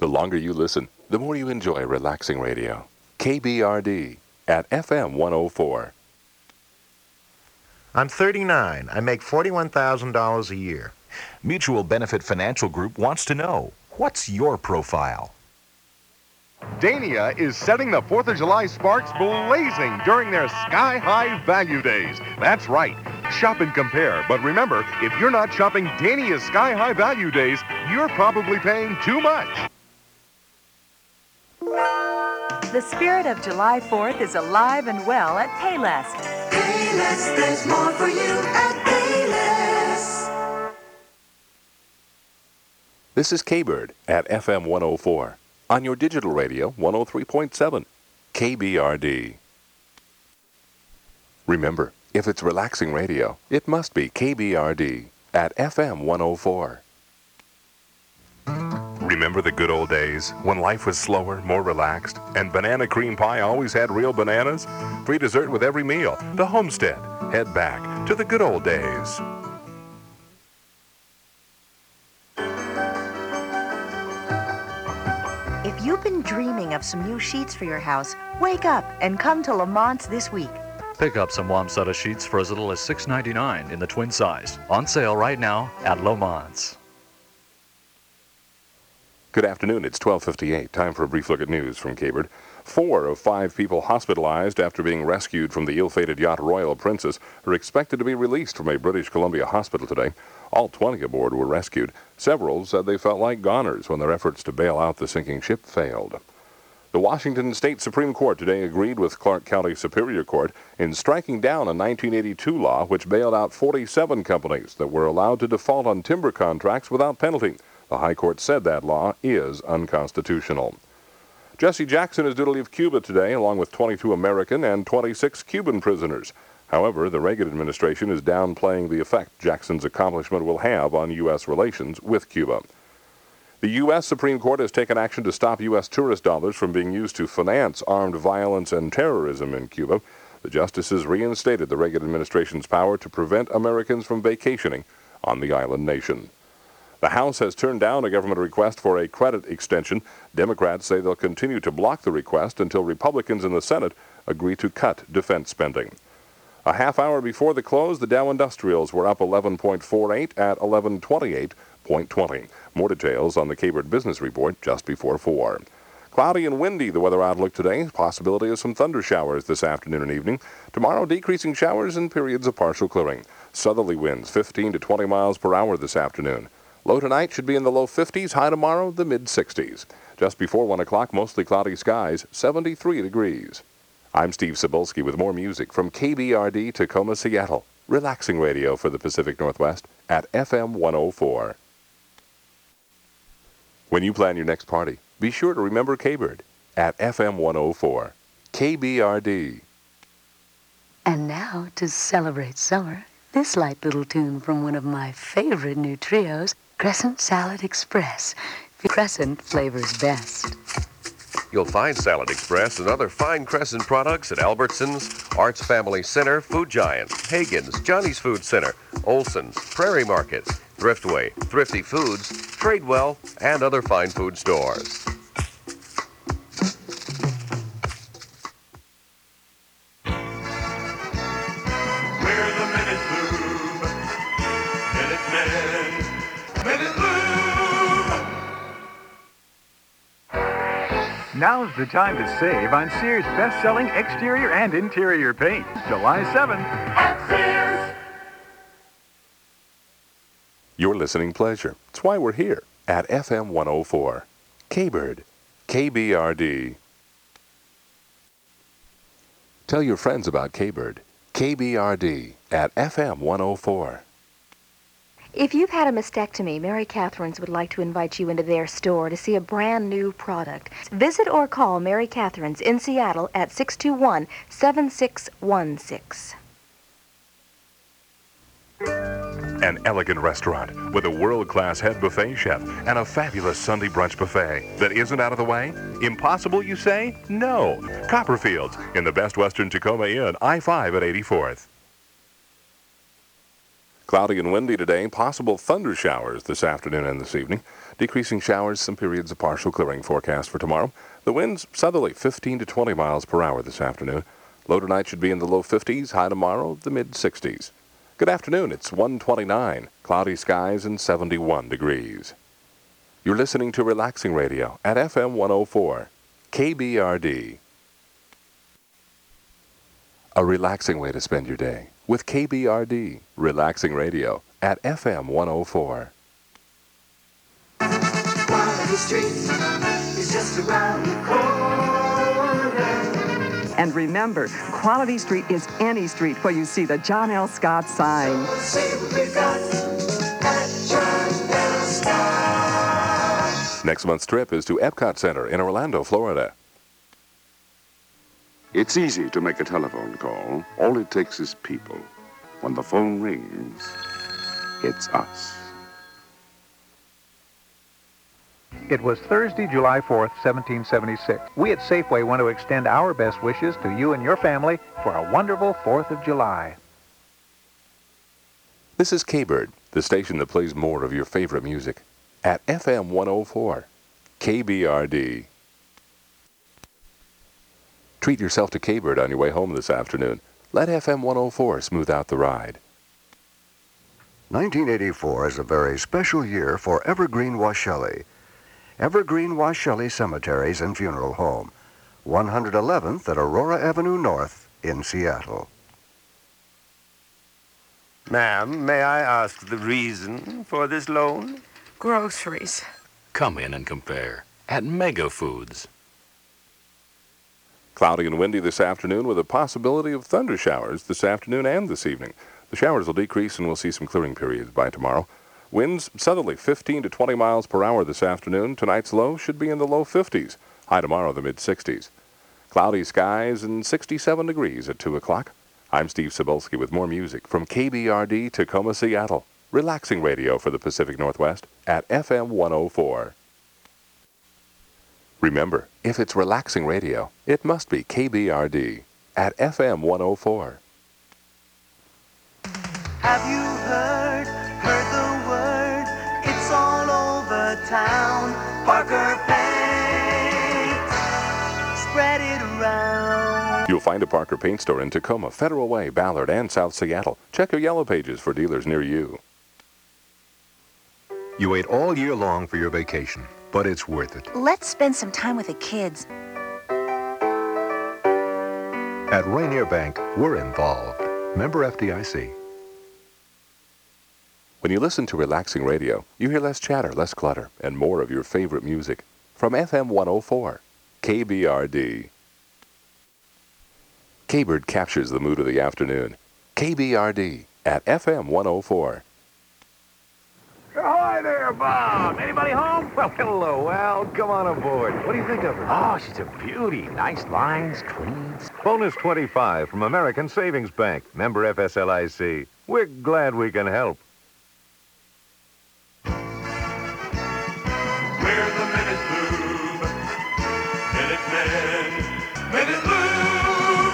The longer you listen, the more you enjoy relaxing radio. KBRD at FM 104. I'm 39. I make $41,000 a year. Mutual Benefit Financial Group wants to know, what's your profile? Dania is setting the 4th of July sparks blazing during their Sky High Value Days. That's right. Shop and compare. But remember, if you're not shopping Dania's Sky High Value Days, you're probably paying too much. The spirit of July 4th is alive and well at Payless. Payless, there's more for you at Payless. This is K-Bird at FM 104. On your digital radio, 103.7. KBRD. Remember, if it's relaxing radio, it must be KBRD at FM 104. Remember the good old days when life was slower, more relaxed, and banana cream pie always had real bananas? Free dessert with every meal. The Homestead. Head back to the good old days. If you've been dreaming of some new sheets for your house, wake up and come to Lamont's this week. Pick up some Wamsutta sheets for as little as $6.99 in the twin size. On sale right now at Lamont's. Good afternoon. It's 12:58. Time for a brief look at news from K-Bird. 4 of 5 people hospitalized after being rescued from the ill-fated yacht Royal Princess are expected to be released from a British Columbia hospital today. All 20 aboard were rescued. Several said they felt like goners when their efforts to bail out the sinking ship failed. The Washington State Supreme Court today agreed with Clark County Superior Court in striking down a 1982 law which bailed out 47 companies that were allowed to default on timber contracts without penalty. The High Court said that law is unconstitutional. Jesse Jackson is due to leave Cuba today, along with 22 American and 26 Cuban prisoners. However, the Reagan administration is downplaying the effect Jackson's accomplishment will have on U.S. relations with Cuba. The U.S. Supreme Court has taken action to stop U.S. tourist dollars from being used to finance armed violence and terrorism in Cuba. The justices reinstated the Reagan administration's power to prevent Americans from vacationing on the island nation. The House has turned down a government request for a credit extension. Democrats say they'll continue to block the request until Republicans in the Senate agree to cut defense spending. A half hour before the close, the Dow Industrials were up 11.48 at 1128.20. More details on the K-Bird Business Report just before 4. Cloudy and windy, the weather outlook today. Possibility of some thunder showers this afternoon and evening. Tomorrow, decreasing showers and periods of partial clearing. Southerly winds 15 to 20 miles per hour this afternoon. Low tonight should be in the low 50s, high tomorrow, the mid-60s. Just before 1 o'clock, mostly cloudy skies, 73 degrees. I'm Steve Cebulski with more music from KBRD Tacoma, Seattle. Relaxing radio for the Pacific Northwest at FM 104. When you plan your next party, be sure to remember K-Bird at FM 104. KBRD. And now, to celebrate summer, this light little tune from one of my favorite new trios, Crescent Salad Express. Crescent flavors best. You'll find Salad Express and other fine Crescent products at Albertsons, Arts Family Center, Food Giant, Hagen's, Johnny's Food Center, Olson's, Prairie Market, Thriftway, Thrifty Foods, Tradewell, and other fine food stores. Now's the time to save on Sears' best-selling exterior and interior paint. July 7th at Sears. Your listening pleasure. It's why we're here at FM 104. K-Bird. KBRD. Tell your friends about K-Bird. KBRD at FM 104. If you've had a mastectomy, Mary Catherine's would like to invite you into their store to see a brand new product. Visit or call Mary Catherine's in Seattle at 621-7616. An elegant restaurant with a world-class head buffet chef and a fabulous Sunday brunch buffet that isn't out of the way? Impossible, you say? No. Copperfield's in the Best Western Tacoma Inn, I-5 at 84th. Cloudy and windy today. Possible thunder showers this afternoon and this evening. Decreasing showers, some periods of partial clearing forecast for tomorrow. The winds southerly, 15 to 20 miles per hour this afternoon. Low tonight should be in the low 50s, high tomorrow, the mid-60s. Good afternoon, it's 1:29, cloudy skies and 71 degrees. You're listening to Relaxing Radio at FM 104, KBRD. A relaxing way to spend your day with KBRD, Relaxing Radio at FM 104. Quality Street is just around the corner. And remember, Quality Street is any street where you see the John L. Scott sign. So see what we've got at John L. Scott. Next month's trip is to Epcot Center in Orlando, Florida. It's easy to make a telephone call. All it takes is people. When the phone rings, it's us. It was Thursday, July 4th, 1776. We at Safeway want to extend our best wishes to you and your family for a wonderful 4th of July. This is K-Bird, the station that plays more of your favorite music, at FM 104, KBRD. Treat yourself to K-Bird on your way home this afternoon. Let FM 104 smooth out the ride. 1984 is a very special year for Evergreen Washelli. Evergreen Washelli Cemeteries and Funeral Home, 111th at Aurora Avenue North in Seattle. Ma'am, may I ask the reason for this loan? Groceries. Come in and compare at Mega Foods. Cloudy and windy this afternoon with a possibility of thunder showers this afternoon and this evening. The showers will decrease and we'll see some clearing periods by tomorrow. Winds southerly 15 to 20 miles per hour this afternoon. Tonight's low should be in the low 50s. High tomorrow, the mid-60s. Cloudy skies and 67 degrees at 2 o'clock. I'm Steve Cebulski with more music from KBRD, Tacoma, Seattle. Relaxing radio for the Pacific Northwest at FM 104. Remember, if it's relaxing radio, it must be KBRD at FM 104. Have you heard the word? It's all over town. Parker Paint. Spread it around. You'll find a Parker Paint store in Tacoma, Federal Way, Ballard, and South Seattle. Check your yellow pages for dealers near you. You wait all year long for your vacation, but it's worth it. Let's spend some time with the kids. At Rainier Bank, we're involved. Member FDIC. When you listen to relaxing radio, you hear less chatter, less clutter, and more of your favorite music. From FM 104, KBRD. K-Bird captures the mood of the afternoon. KBRD at FM 104. Hi there, Bob. Anybody home? Well, hello, Al. Come on aboard. What do you think of her? Oh, she's a beauty. Nice lines, clean. Bonus 25 from American Savings Bank. Member FSLIC. We're glad we can help. We're the Minute Lube. Minutemen. Minute Lube.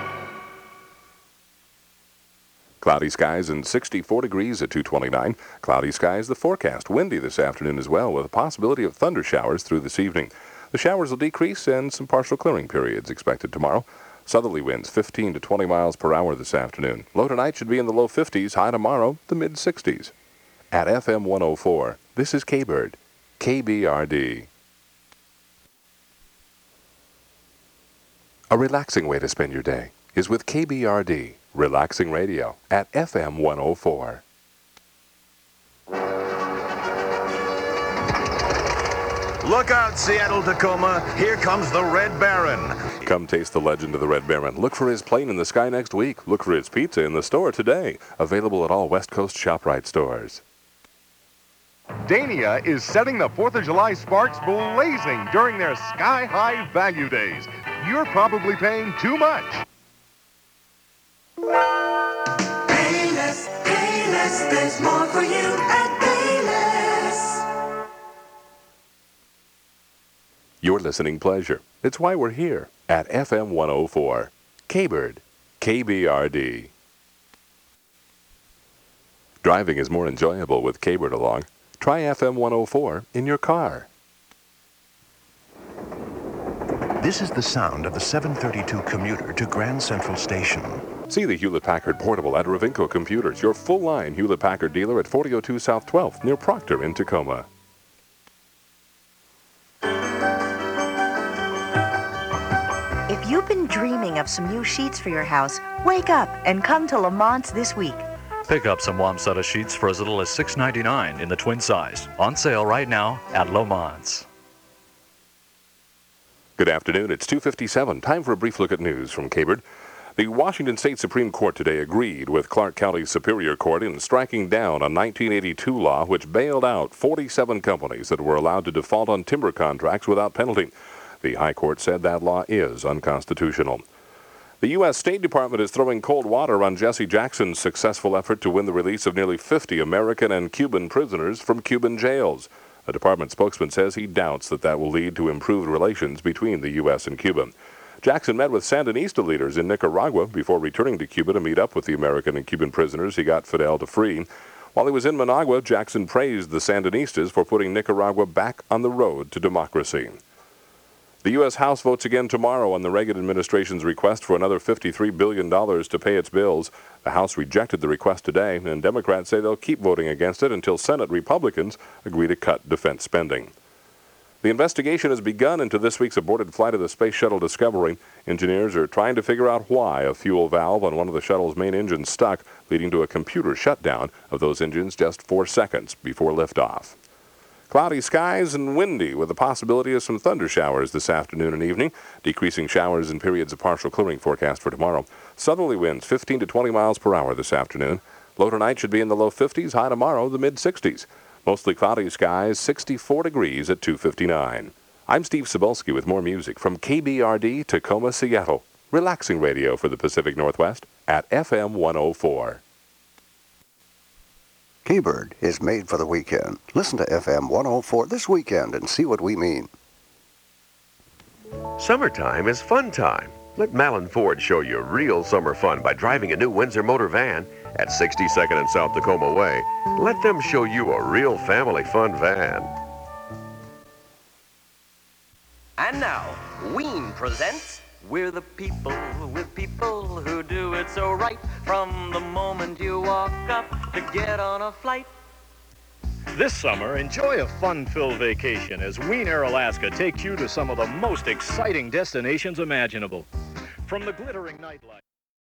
Cloudy skies and 64 degrees at 2:29. Cloudy skies, the forecast. Windy this afternoon as well, with a possibility of thunder showers through this evening. The showers will decrease and some partial clearing periods expected tomorrow. Southerly winds 15 to 20 miles per hour this afternoon. Low tonight should be in the low 50s, high tomorrow, the mid-60s. At FM 104, this is K-Bird, KBRD. A relaxing way to spend your day is with KBRD, Relaxing Radio, at FM 104. Look out, Seattle, Tacoma. Here comes the Red Baron. Come taste the legend of the Red Baron. Look for his plane in the sky next week. Look for his pizza in the store today. Available at all West Coast ShopRite stores. Dania is setting the 4th of July sparks blazing during their sky-high value days. You're probably paying too much. Payless, Payless, there's more for you at Payless. Your listening pleasure. It's why we're here at FM 104. K-Bird, KBRD. Driving is more enjoyable with K-Bird along. Try FM 104 in your car. This is the sound of the 732 commuter to Grand Central Station. See the Hewlett-Packard Portable at Ravinco Computers, your full-line Hewlett-Packard dealer at 4002 South 12th near Proctor in Tacoma. If you've been dreaming of some new sheets for your house, wake up and come to Lamont's this week. Pick up some Wamsutta sheets for as little as $6.99 in the twin size. On sale right now at Lamont's. Good afternoon. It's 2:57. Time for a brief look at news from Capered. The Washington State Supreme Court today agreed with Clark County Superior Court in striking down a 1982 law which bailed out 47 companies that were allowed to default on timber contracts without penalty. The High Court said that law is unconstitutional. The U.S. State Department is throwing cold water on Jesse Jackson's successful effort to win the release of nearly 50 American and Cuban prisoners from Cuban jails. A department spokesman says he doubts that will lead to improved relations between the U.S. and Cuba. Jackson met with Sandinista leaders in Nicaragua before returning to Cuba to meet up with the American and Cuban prisoners he got Fidel to free. While he was in Managua, Jackson praised the Sandinistas for putting Nicaragua back on the road to democracy. The U.S. House votes again tomorrow on the Reagan administration's request for another $53 billion to pay its bills. The House rejected the request today, and Democrats say they'll keep voting against it until Senate Republicans agree to cut defense spending. The investigation has begun into this week's aborted flight of the Space Shuttle Discovery. Engineers are trying to figure out why a fuel valve on one of the shuttle's main engines stuck, leading to a computer shutdown of those engines just 4 seconds before liftoff. Cloudy skies and windy with the possibility of some thunder showers this afternoon and evening. Decreasing showers and periods of partial clearing forecast for tomorrow. Southerly winds 15 to 20 miles per hour this afternoon. Low tonight should be in the low 50s, high tomorrow the mid-60s. Mostly cloudy skies, 64 degrees at 2:59. I'm Steve Cebulski with more music from KBRD Tacoma, Seattle. Relaxing radio for the Pacific Northwest at FM 104. K-Bird is made for the weekend. Listen to FM 104 this weekend and see what we mean. Summertime is fun time. Let Mallon Ford show you real summer fun by driving a new Windsor motor van at 62nd and South Tacoma Way. Let them show you a real family fun van. And now, Ween presents We're the People with people who do it so right from the moment you walk up to get on a flight. This summer, enjoy a fun-filled vacation as Ween Air Alaska takes you to some of the most exciting destinations imaginable. From the glittering nightlife